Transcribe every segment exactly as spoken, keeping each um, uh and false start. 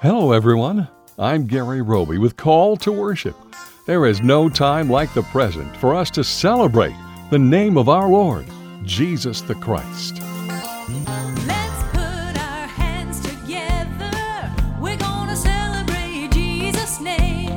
Hello, everyone. I'm Gary Roby with Call to Worship. There is no time like the present for us to celebrate the name of our Lord, Jesus the Christ. Let's put our hands together. We're gonna celebrate Jesus' name.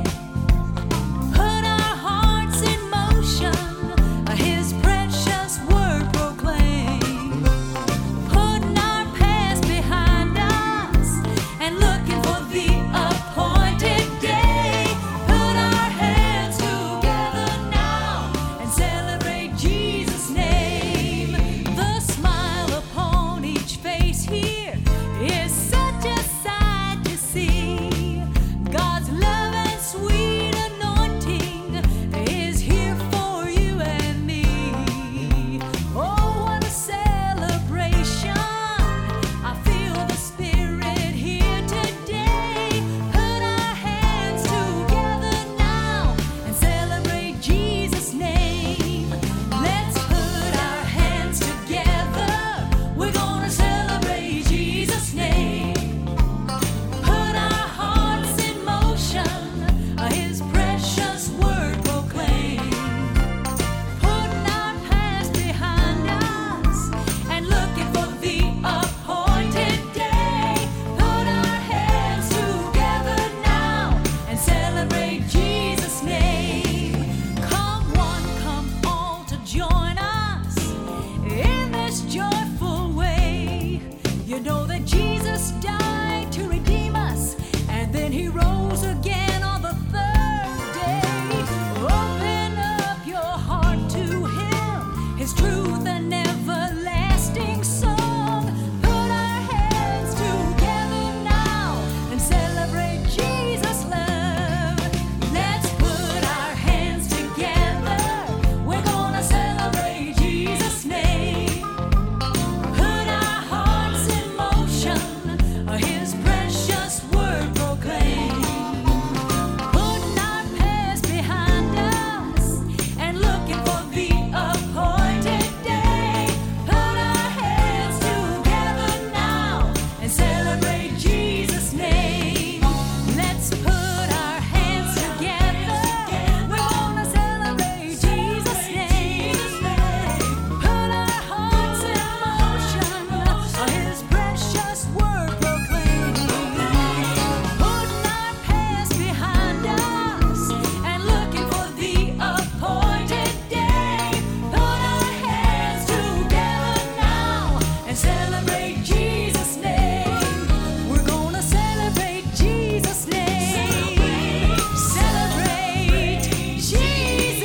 Put our hearts in motion. His precious word proclaim. Putting our past behind us and looking for the appointed day. Put our hands together now and celebrate Jesus' name. The smile upon each face here is such a sight to see. God's love and sweet anointing is here for you and me. Oh, what a celebration. I feel the Spirit here today. Put our hands together now and celebrate Jesus' name. Let's put our hands together. We're gonna celebrate Jesus' name. Put our hearts in motion. His precious word proclaim. Putting our past behind us and looking for the appointed day. Put our hands together now and celebrate Jesus' name. Come one, come all to join us in this joyful way. You know that Jesus died to redeem us, and then he rose again on the third day. Open up your heart to him, his truth and everlasting song. Put our hands together now and celebrate Jesus' love. Let's put our hands together. We're gonna celebrate Jesus' name. Put our hearts in motion. His precious word proclaim. Putting our past behind us and looking for the appointed day. Put our hands together now and celebrate Jesus' name. Let's put our hands together. We're gonna celebrate Jesus' name. Put our hearts in motion. His precious word proclaim. Putting our past behind us and looking for the appointed day. Put our hands together now and celebrate Jesus' name. We're gonna celebrate Jesus' name. Celebrate Jesus'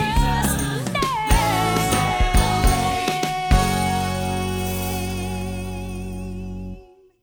name.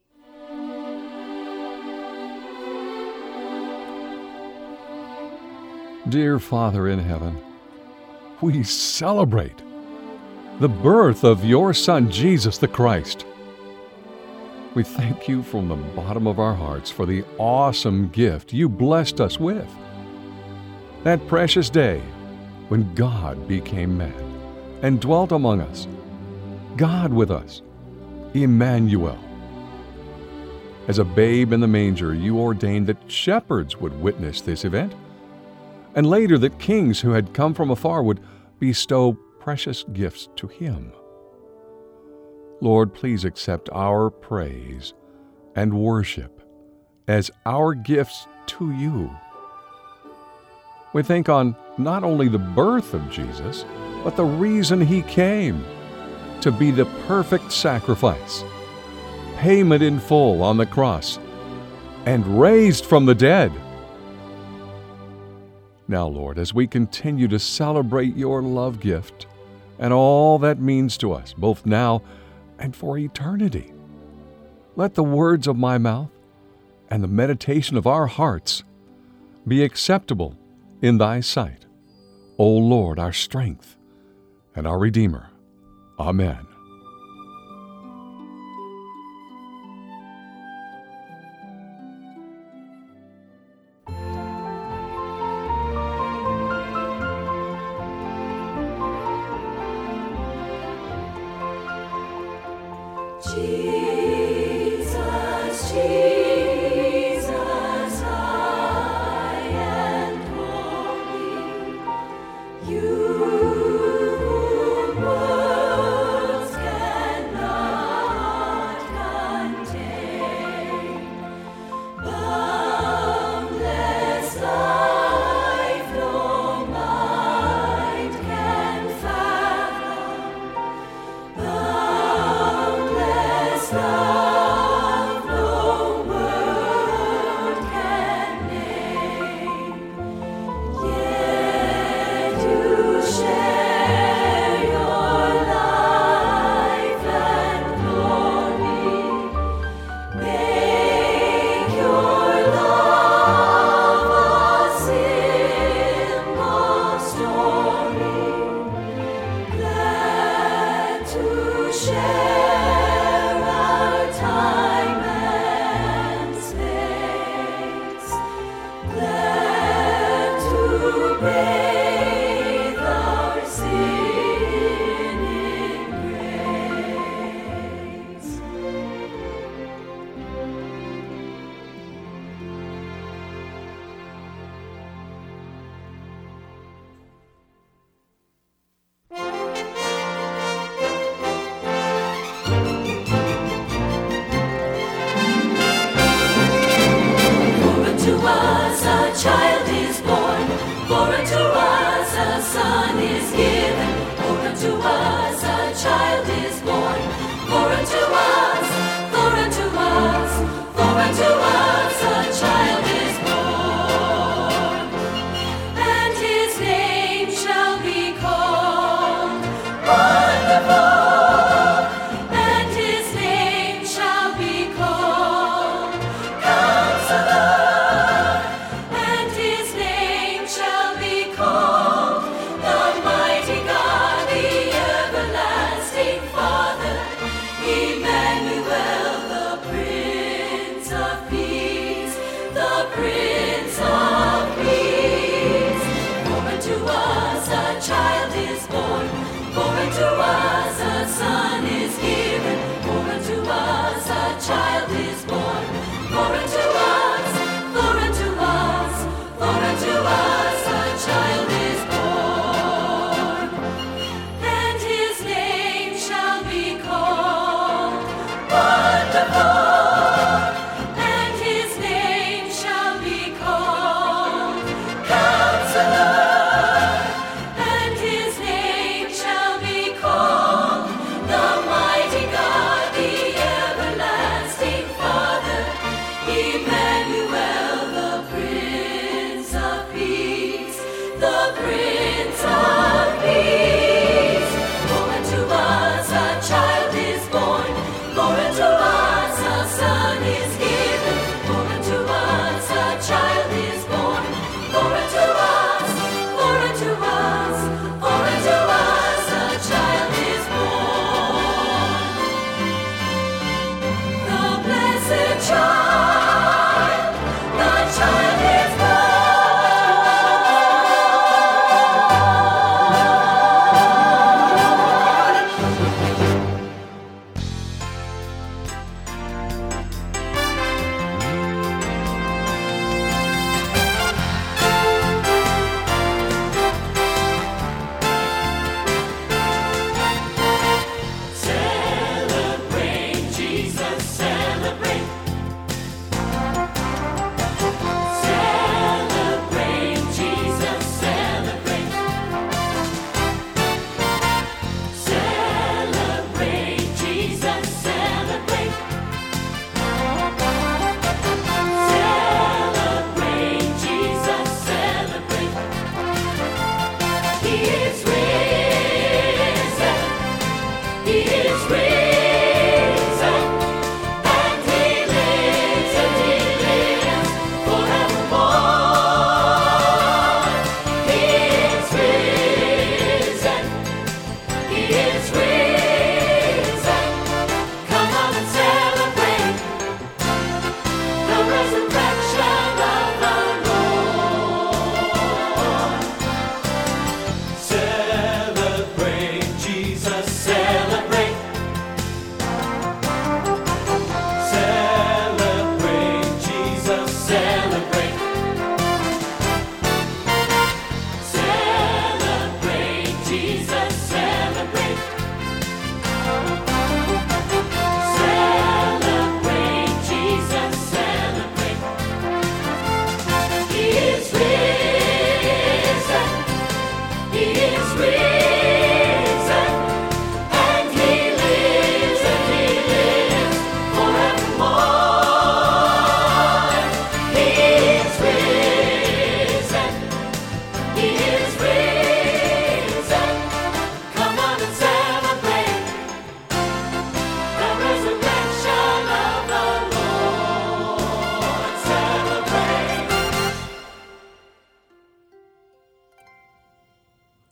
Dear Father in heaven, we celebrate the birth of your Son, Jesus the Christ. We thank you from the bottom of our hearts for the awesome gift you blessed us with. That precious day when God became man and dwelt among us, God with us, Emmanuel. As a babe in the manger, you ordained that shepherds would witness this event, and later that kings who had come from afar would bestow precious gifts to him. Lord, please accept our praise and worship as our gifts to you. We think on not only the birth of Jesus, but the reason he came, to be the perfect sacrifice, payment in full on the cross, and raised from the dead. Now, Lord, as we continue to celebrate your love gift and all that means to us, both now and for eternity, let the words of my mouth and the meditation of our hearts be acceptable in thy sight, O Lord, our strength and our Redeemer. Amen. Jesus, Jesus.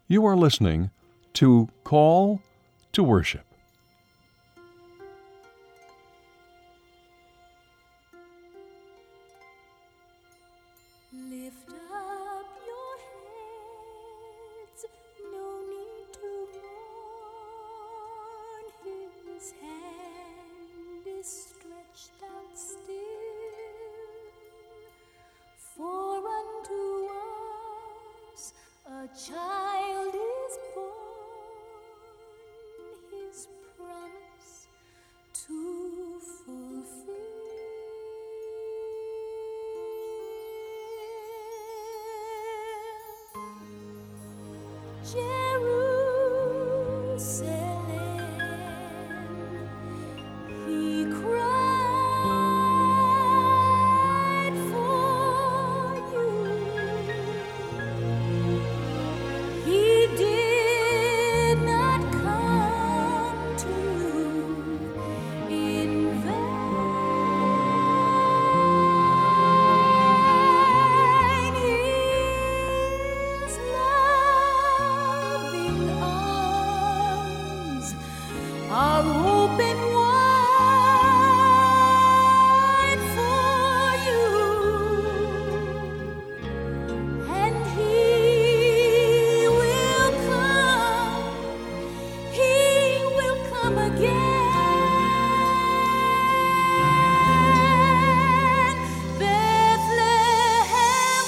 You are listening to Call to Worship. Lift up your heads, no need to mourn. His hand is stretched out still. For unto us a child is born, his promise to fulfill. Jerusalem, he cried for you. He did not come to you in vain. His loving arms are open wide for you, and he will come, he will come again. Bethlehem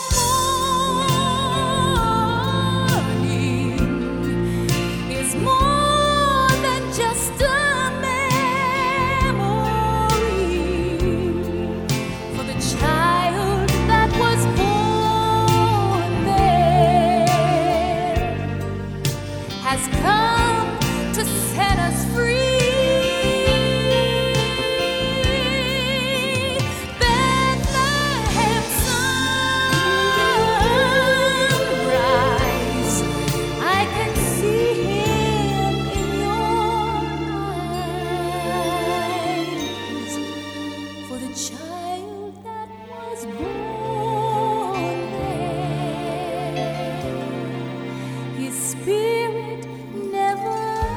morning is more than just a memory, for the child that was born there has come to set us free. Bethlehem sunrise, I can see him in your eyes, for the child that was born there, his spirit never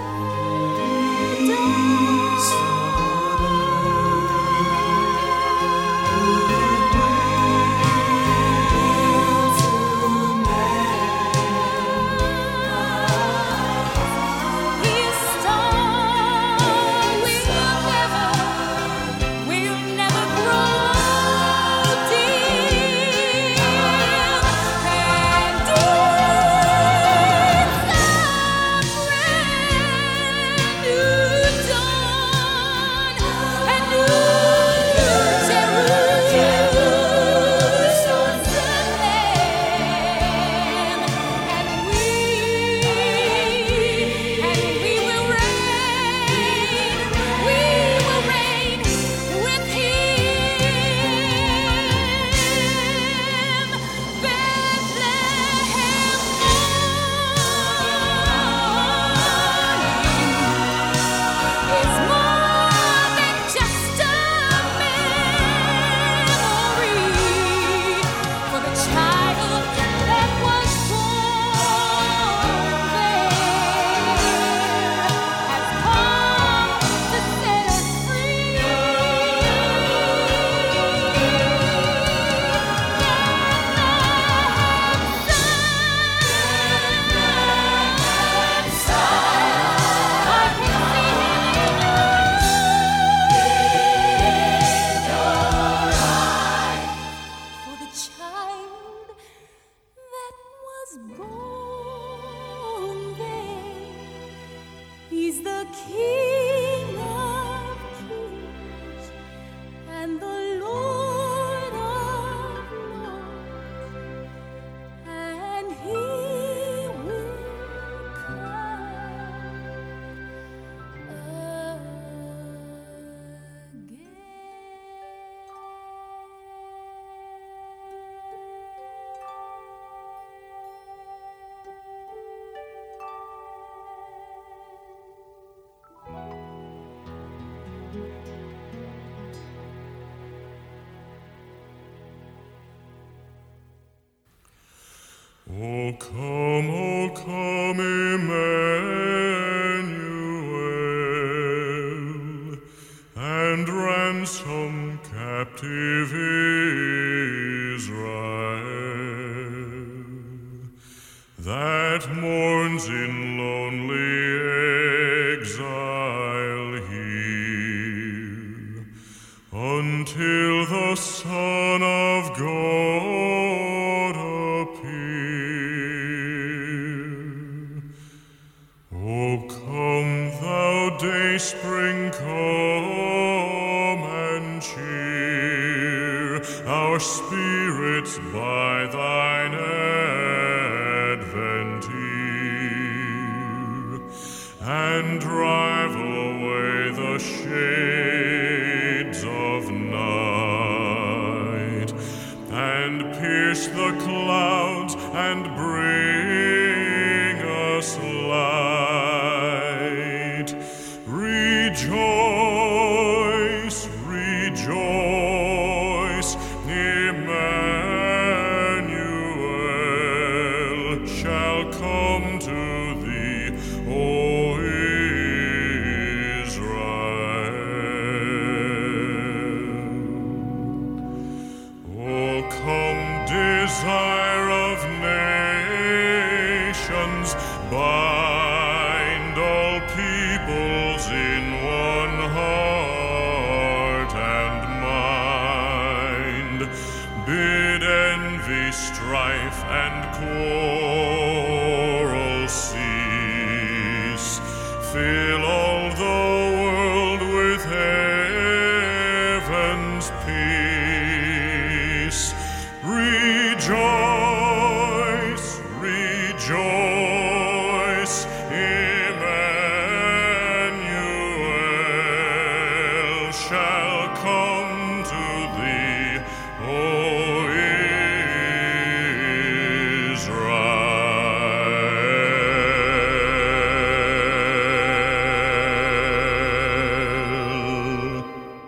dies. His star will never, will never grow dim, and it's a brand new dawn, a new Jerusalem, and we, and we will reign, we will reign with him. Bethlehem morning is more than just a memory, for the child that was born there has come to set us free. Bethlehem sunrise, I can for the child that was born there. He's the King of kings and the Lord of lords, and he will come again. O come, O come, Emmanuel, and ransom captive Israel, that mourns in lonely exile here, until the Son of God appear. O come, thou dayspring, come and cheer our spirits by thine advent here, and drive away the shades of night, and pierce the clouds and bring us light. Rejoice, rejoice, Emmanuel shall come to thee, O Israel. O come, desire of nations, bind all peoples in one heart and mind. Bid envy, strife, and quarrel cease. Fill all the world with heaven's peace. Rejoice, rejoice, Emmanuel shall come to thee, O Israel.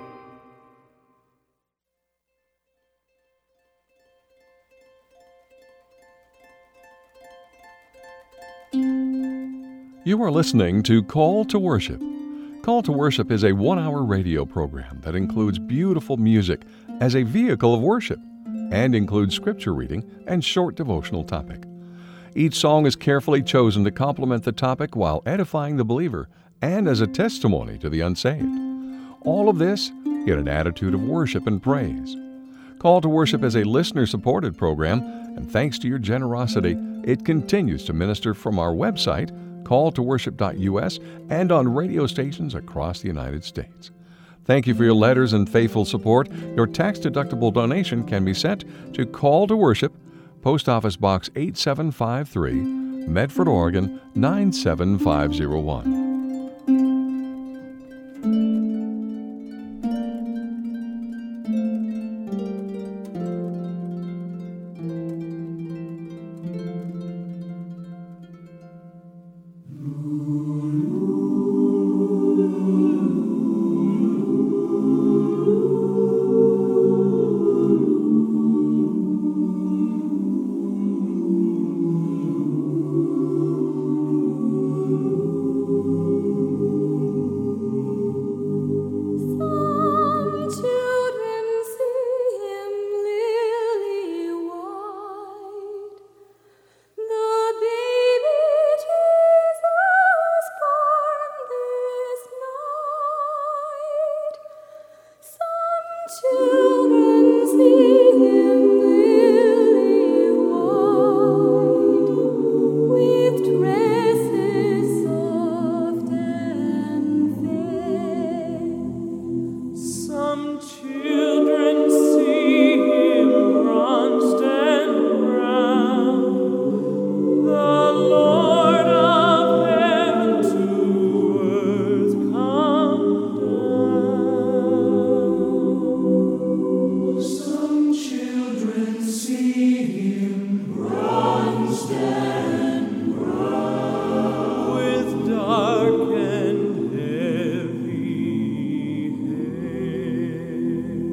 You are listening to Call to Worship. Call to Worship is a one-hour radio program that includes beautiful music as a vehicle of worship and includes scripture reading and short devotional topic. Each song is carefully chosen to complement the topic while edifying the believer and as a testimony to the unsaved. All of this in an attitude of worship and praise. Call to Worship is a listener-supported program, and thanks to your generosity, it continues to minister from our website, call to worship dot U S, and on radio stations across the United States. Thank you for your letters and faithful support. Your tax-deductible donation can be sent to Call to Worship, Post Office Box eight seven five three, Medford, Oregon nine seven five zero one.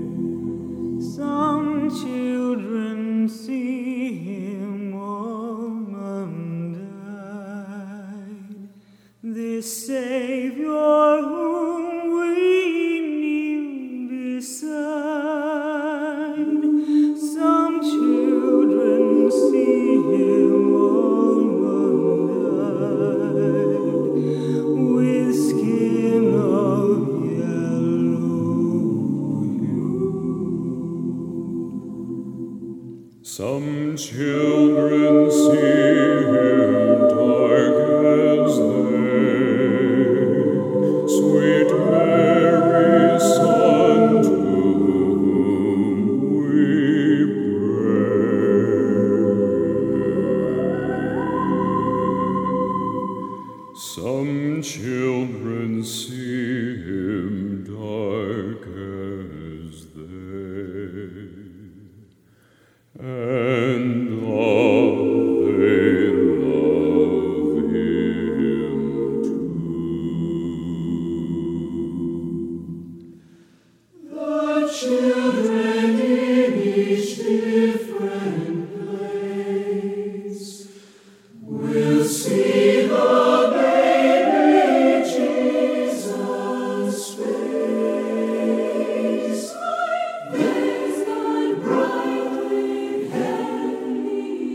Children see him walk. Some children see him dark as day, sweet Mary's Son, to whom we pray. Some children see him dark as they, and all they love him too. The children in each different place will see the baby Jesus' face. There's thy bright heavenly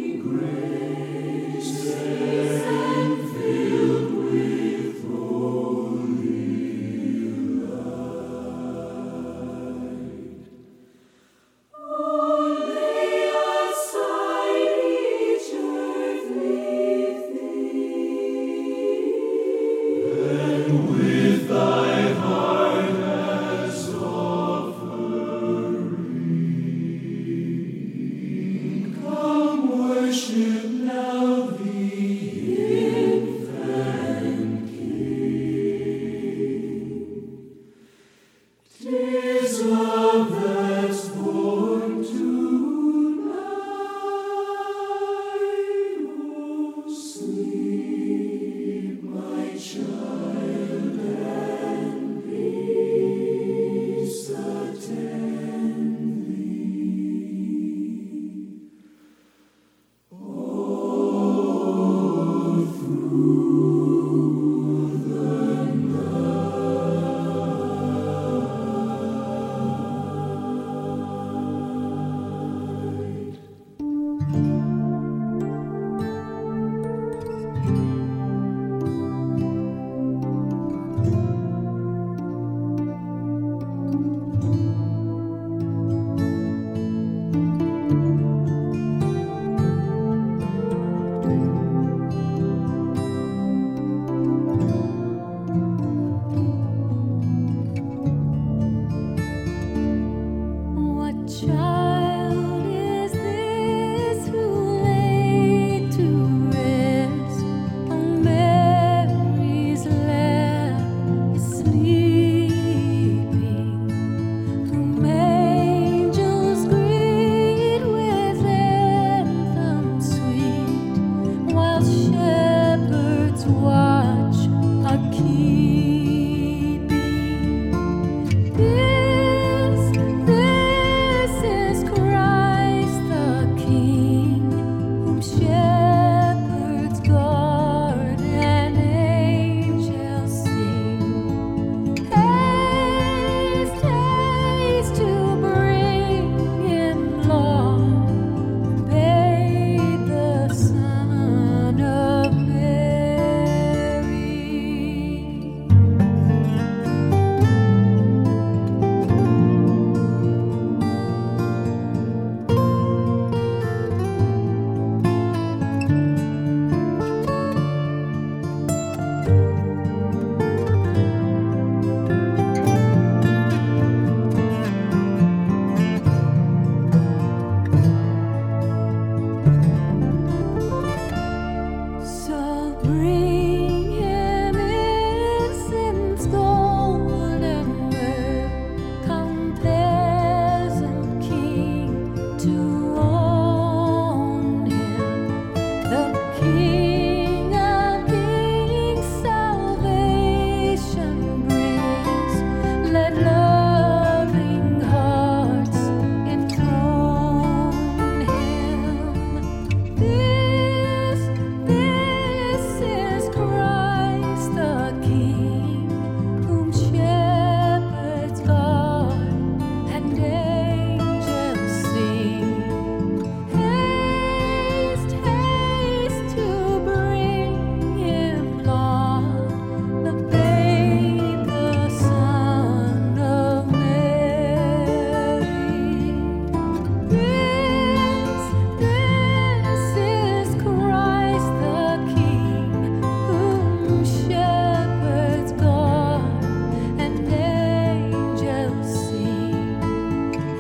graces, and filled with holy light. Oh, lay aside each earthly thing, and with thy heart as offering, come worship now the infant King. 'Tis love that's born tonight. Oh, sleep, my child, and peace attend thee. All through the night. What child is this who laid to rest on Mary's lap is sleeping, whom angels greet with anthem sweet, while shepherds watch are keeping? This, this is Christ.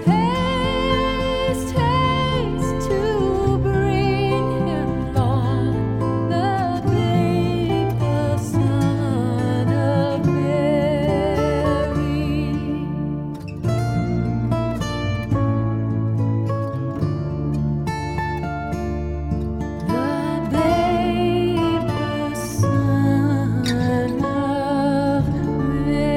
Haste, haste to bring him, Lord, the babe, the Son of Mary. The babe, the Son of Mary.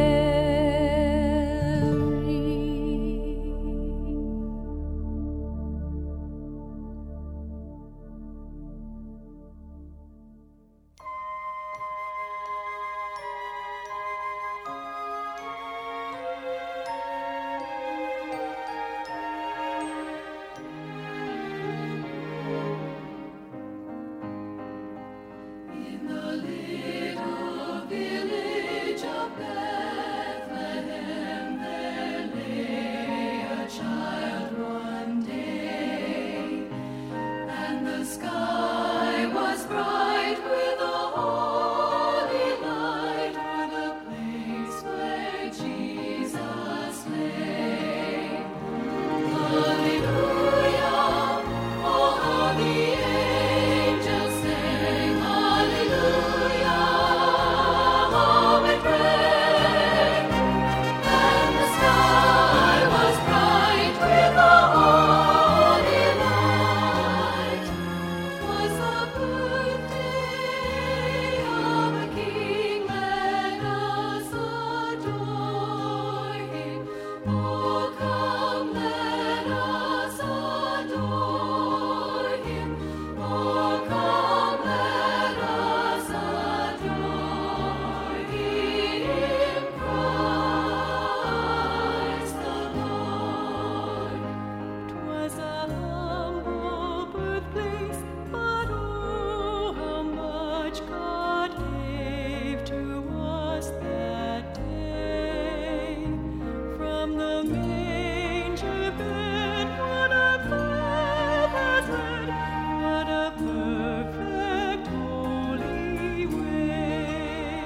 In the little village of Bethlehem, there lay a child one day, and the sky was bright with a holy light o'er the place where Jesus lay. Hallelujah, oh how the angels sang, hallelujah, how it rang, and the sky was bright with a holy light. 'Twas the birthday of a King, let us adore him. Oh, come, let us adore him. Oh, come, let us adore him, Christ the Lord. 'Twas a humble birthplace, but oh, how much God gave to us that day. From the manger bed, what a path has led, what a perfect holy way.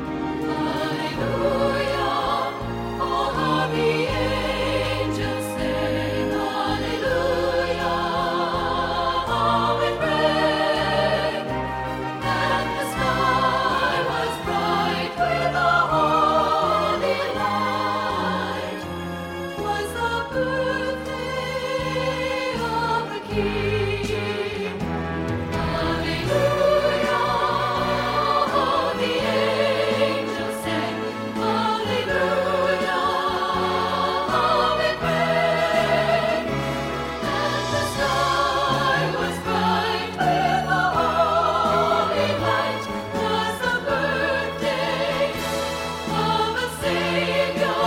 Hallelujah, oh how the angels sang, hallelujah, how it rang, and the sky was bright with a holy light. 'Twas the birthday of the King. Hallelujah, oh the angels sang, hallelujah, how it rang, and the sky was bright with a holy light. 'Twas the birthday of a Savior.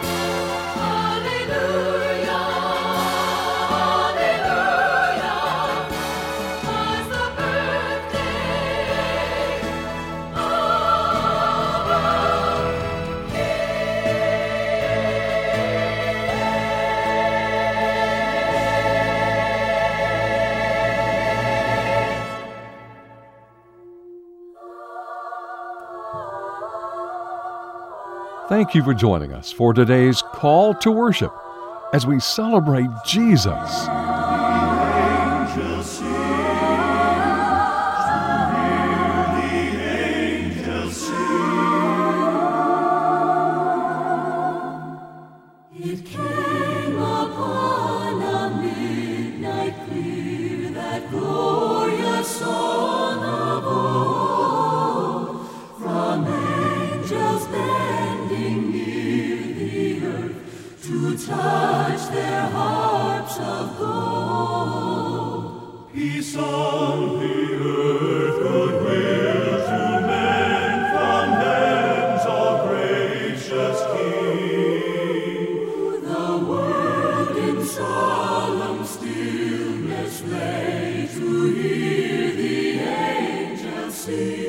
Hallelujah, hallelujah, 'twas the birthday of a Thank you for joining us for today's Call to Worship as we celebrate Jesus. It came upon a midnight clear, that glorious song of old, from angels bending near the earth to touch their harps of gold. Peace on the earth, goodwill to men, from them's all gracious King. The world in solemn stillness lay to hear the angels sing.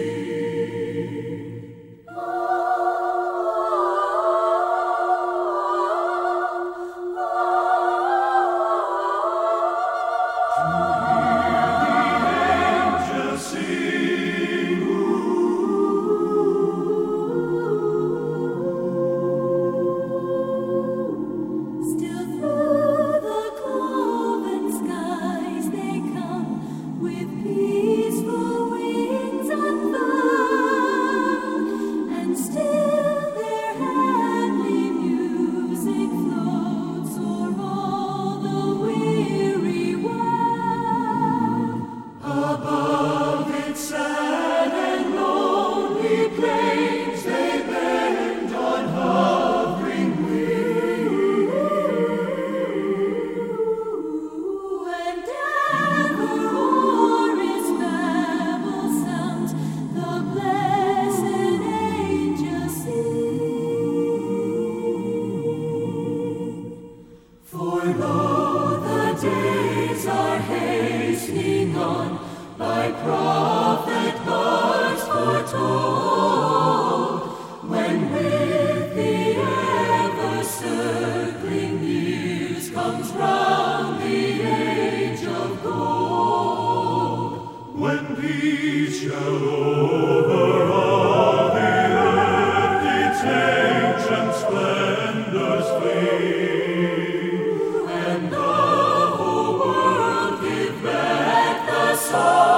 For lo, the days are hastening on, by prophet bards foretold, when with the ever-circling years comes round the age of gold, when peace shall over all the earth its ancient splendors flee, and the whole world give back the song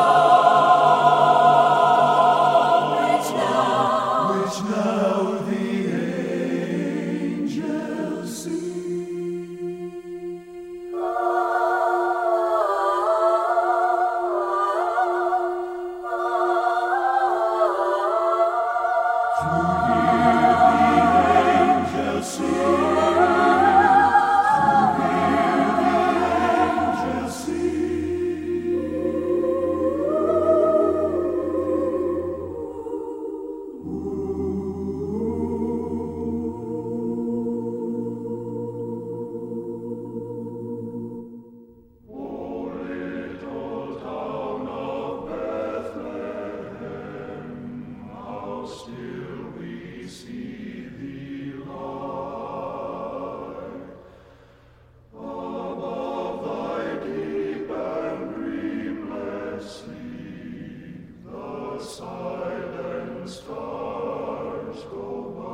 which now, which now the angels sing. To hear the angels sing, to hear the angels still we see thee lie above thy deep and dreamless sleep. The silent stars go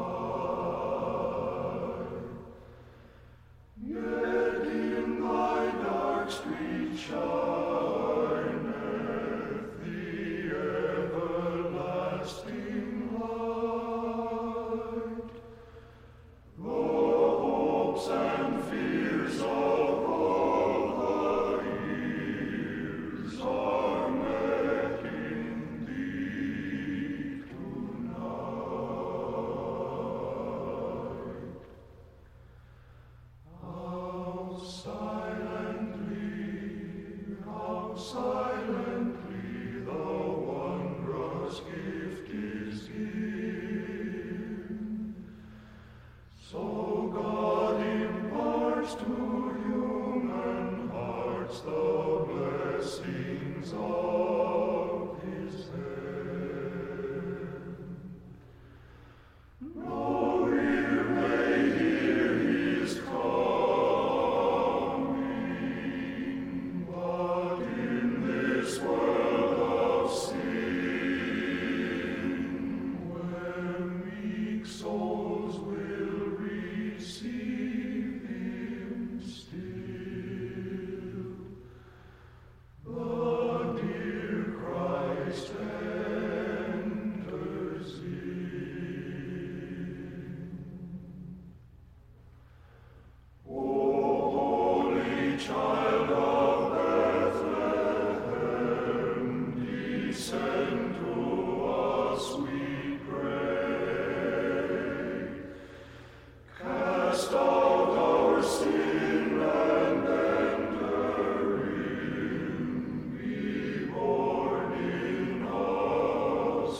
by, yet in thy dark street shineth the everlasting light. The hopes and fears of all the years are met in thee tonight. How silently, how silently the wondrous gift is given. So God imparts to human hearts the blessings of his hand. No ear may hear his coming, but in this world of sin, where meek souls will receive him still, the dear Christ enters in. O holy child of Bethlehem, descend to us, we pray. Cast out our sin and enter in. Be born in us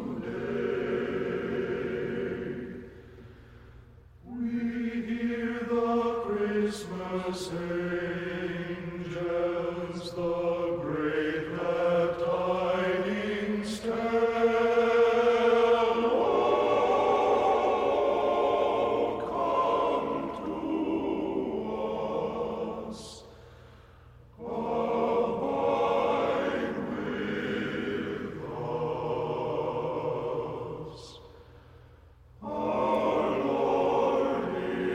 today. We hear the Christmas angels, the great glad tidings tell. Oh, come to us, abide with us. Our Lord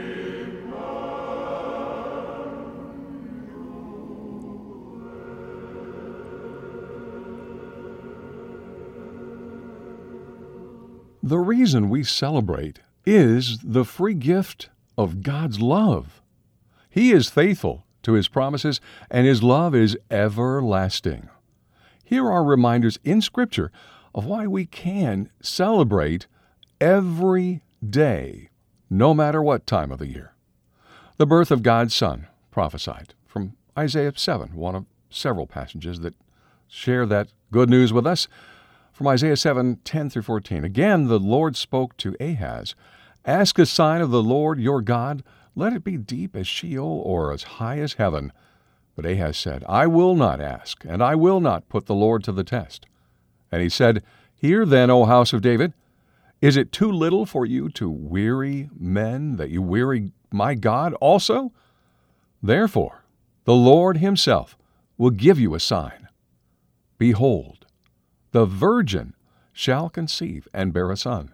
The reason we celebrate is the free gift of God's love. He is faithful to His promises, and His love is everlasting. Here are reminders in Scripture of why we can celebrate every day, no matter what time of the year. The birth of God's Son, prophesied from Isaiah seven, one of several passages that share that good news with us. From Isaiah seven, ten through fourteen. Again, the Lord spoke to Ahaz, "Ask a sign of the Lord your God. let it be deep as Sheol or as high as heaven. But Ahaz said, I will not ask, and I will not put the Lord to the test. And he said, Hear then, O house of David, is it too little for you to weary men, that you weary my God also? Therefore, the Lord himself will give you a sign. Behold, the virgin shall conceive and bear a son,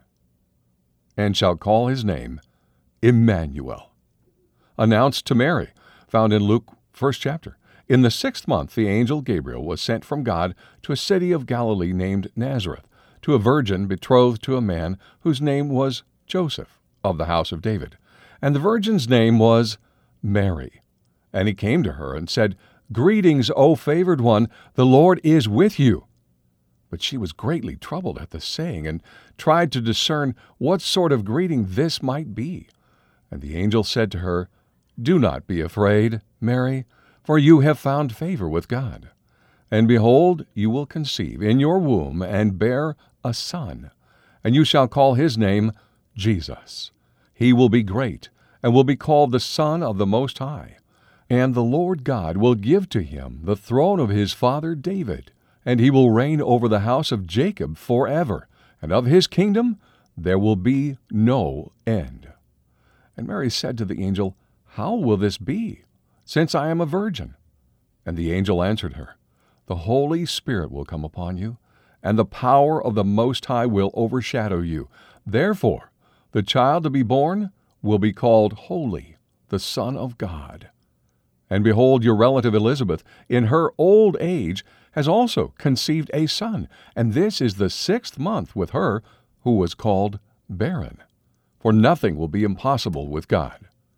and shall call his name Emmanuel. Announced to Mary, found in Luke, first chapter. In the sixth month, the angel Gabriel was sent from God to a city of Galilee named Nazareth, to a virgin betrothed to a man whose name was Joseph, of the house of David. And the virgin's name was Mary. And he came to her and said, Greetings, O favored one, the Lord is with you. But she was greatly troubled at the saying, and tried to discern what sort of greeting this might be. And the angel said to her, Do not be afraid, Mary, for you have found favor with God. And behold, you will conceive in your womb and bear a son, and you shall call his name Jesus. He will be great, and will be called the Son of the Most High. And the Lord God will give to him the throne of his father David, and he will reign over the house of Jacob forever, and of his kingdom there will be no end. And Mary said to the angel, How will this be, since I am a virgin? And the angel answered her, The Holy Spirit will come upon you, and the power of the Most High will overshadow you. Therefore, the child to be born will be called Holy, the Son of God. And behold, your relative Elizabeth, in her old age, has also conceived a son, and this is the sixth month with her who was called barren. For nothing will be impossible with God.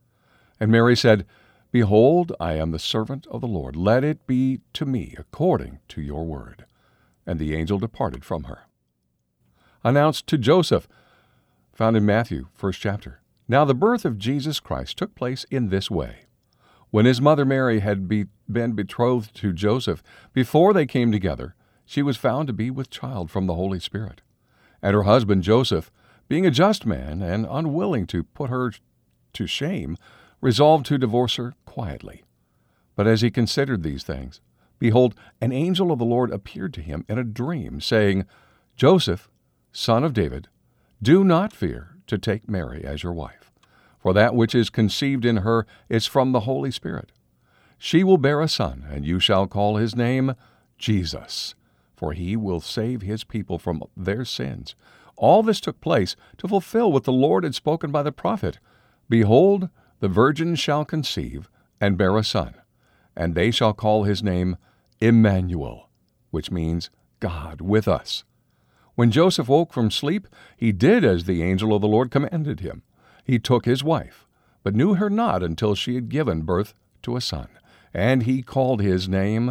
And Mary said, Behold, I am the servant of the Lord. Let it be to me according to your word. And the angel departed from her. Announced to Joseph, found in Matthew, first chapter. Now the birth of Jesus Christ took place in this way. When his mother Mary had be, been betrothed to Joseph, before they came together, she was found to be with child from the Holy Spirit. And her husband Joseph, being a just man and unwilling to put her to shame, resolved to divorce her quietly. But as he considered these things, behold, an angel of the Lord appeared to him in a dream, saying, Joseph, son of David, do not fear to take Mary as your wife, for that which is conceived in her is from the Holy Spirit. She will bear a son, and you shall call his name Jesus, for he will save his people from their sins. All this took place to fulfill what the Lord had spoken by the prophet. Behold, the virgin shall conceive and bear a son, and they shall call his name Emmanuel, which means God with us. When Joseph woke from sleep, he did as the angel of the Lord commanded him. He took his wife, but knew her not until she had given birth to a son, and he called his name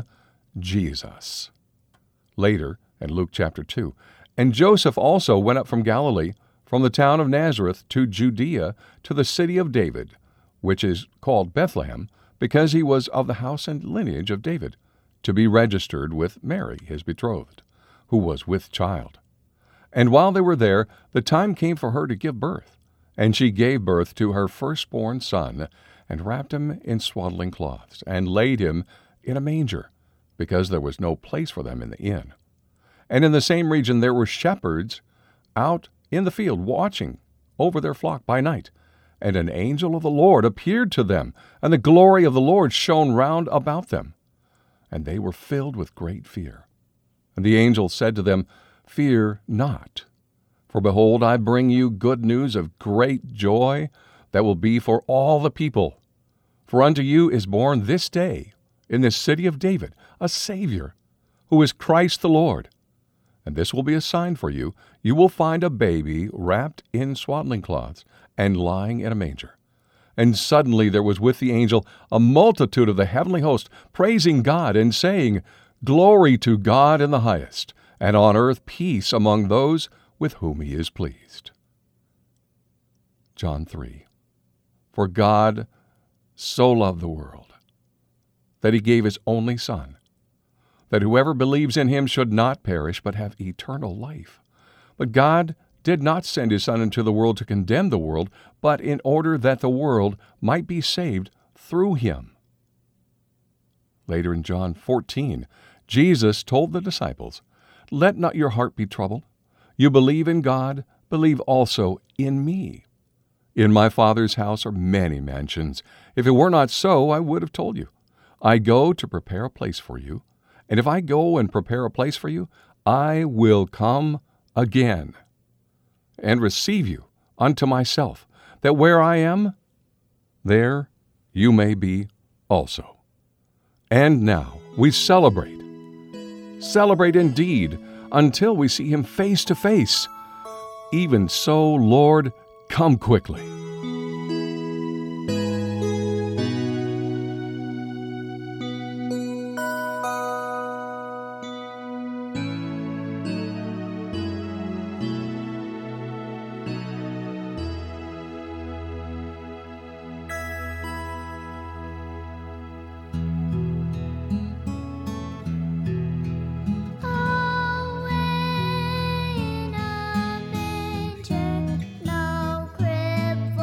Jesus. Later, in Luke chapter two, and Joseph also went up from Galilee, from the town of Nazareth to Judea, to the city of David, which is called Bethlehem, because he was of the house and lineage of David, to be registered with Mary, his betrothed, who was with child. And while they were there, the time came for her to give birth. And she gave birth to her firstborn son, and wrapped him in swaddling cloths, and laid him in a manger, because there was no place for them in the inn. And in the same region there were shepherds out in the field watching over their flock by night. And an angel of the Lord appeared to them, and the glory of the Lord shone round about them. And they were filled with great fear. And the angel said to them, Fear not, for behold, I bring you good news of great joy that will be for all the people. For unto you is born this day in the city of David a Savior, who is Christ the Lord. And this will be a sign for you. You will find a baby wrapped in swaddling cloths and lying in a manger. And suddenly there was with the angel a multitude of the heavenly host, praising God and saying, Glory to God in the highest, and on earth peace among those with whom he is pleased. John three. For God so loved the world, that he gave his only Son, that whoever believes in him should not perish, but have eternal life. But God did not send his Son into the world to condemn the world, but in order that the world might be saved through him. Later in John fourteen, Jesus told the disciples, "Let not your heart be troubled. You believe in God, believe also in me. In my Father's house are many mansions. If it were not so, I would have told you. I go to prepare a place for you. And if I go and prepare a place for you, I will come again and receive you unto myself, that where I am, there you may be also." And now we celebrate. Celebrate indeed until we see him face to face. Even so, Lord, come quickly. Away in a manger, no crib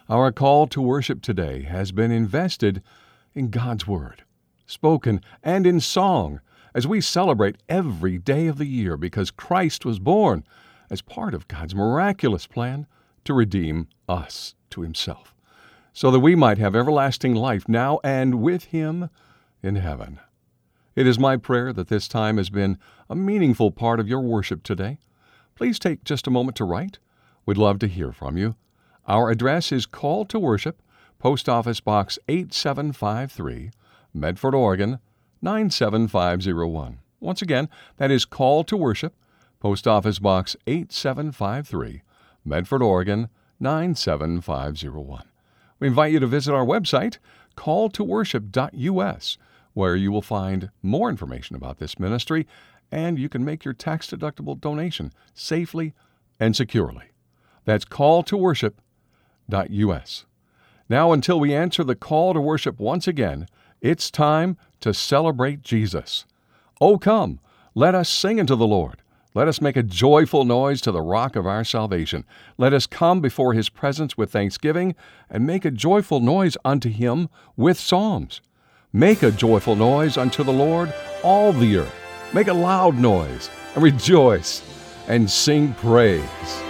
Our call to worship today has been invested in God's Word, spoken and in song, as we celebrate every day of the year because Christ was born as part of God's miraculous plan to redeem us to Himself, so that we might have everlasting life now and with Him in heaven. It is my prayer that this time has been a meaningful part of your worship today. Please take just a moment to write. We'd love to hear from you. Our address is Call to Worship, Post Office Box eight seven five three, Medford, Oregon, nine seven five zero one. Once again, that is Call to Worship, Post Office Box eight seven five three, Medford, Oregon, nine seven five zero one. We invite you to visit our website, call to worship dot U S, where you will find more information about this ministry, and you can make your tax-deductible donation safely and securely. That's call to worship dot U S. Now, until we answer the call to worship once again, it's time to celebrate Jesus. Oh, come, let us sing unto the Lord. Let us make a joyful noise to the rock of our salvation. Let us come before His presence with thanksgiving and make a joyful noise unto Him with psalms. Make a joyful noise unto the Lord, all the earth. Make a loud noise and rejoice and sing praise.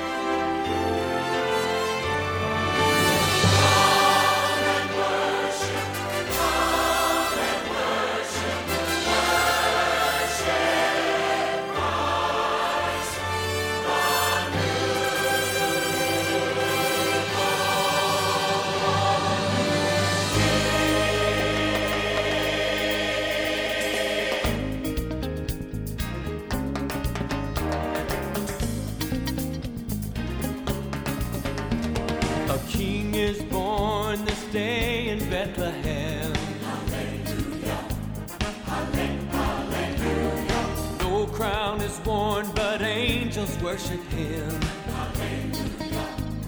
A king is born this day in Bethlehem. Hallelujah, hallelujah. No crown is worn, but angels worship Him. Hallelujah,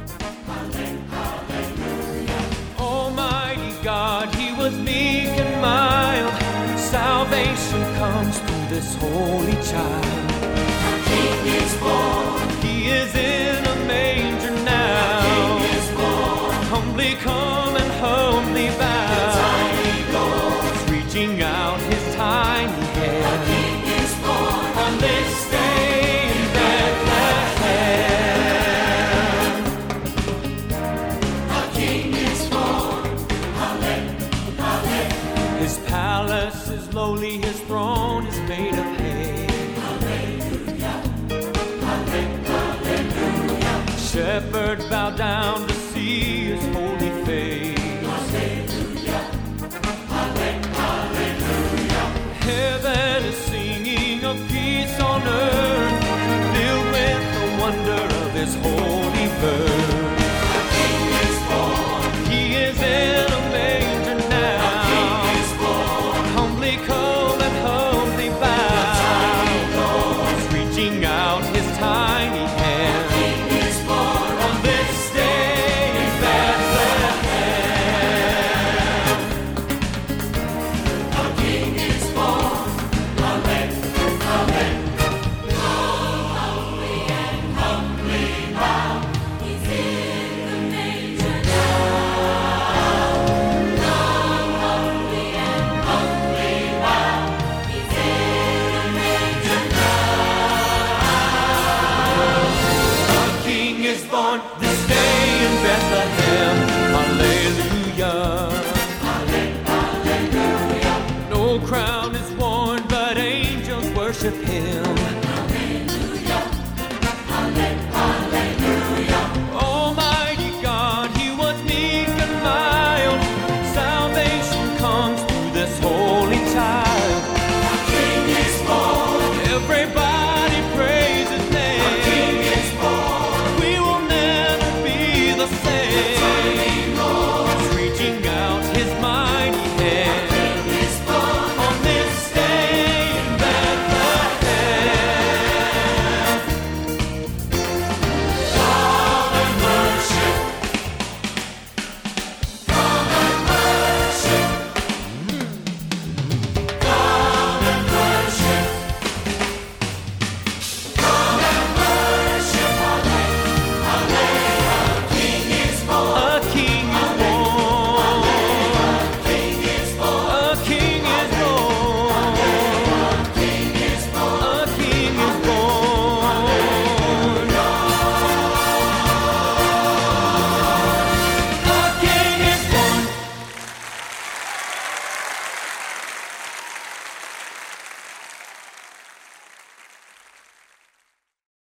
hallelujah. Almighty God, He was meek and mild. Salvation comes through this holy child. A king is born. He is in a manger now. Humbly come and humbly bow. Tiny goes, reaching out His tiny hand. A king is born on this day in Bethlehem. A king is born. Hallelujah, hallelujah. His palace is lowly, His throne is made of hay. Hallelujah, hallelujah. Shepherds bow down to see His holy face. Hallelujah, hallelujah. Heaven is singing of peace on earth, filled with the wonder of His holy birth. A king is born. He is in a manger now. A king is born. Humbly come and humbly bow. He's reaching out His tiny hand. A king is born on this day in Bethlehem. A king is born. Hallelujah, hallelujah. Come humbly and humbly bow. He's in the manger now. Come humbly and humbly bow. He's in the manger now. A king is born. This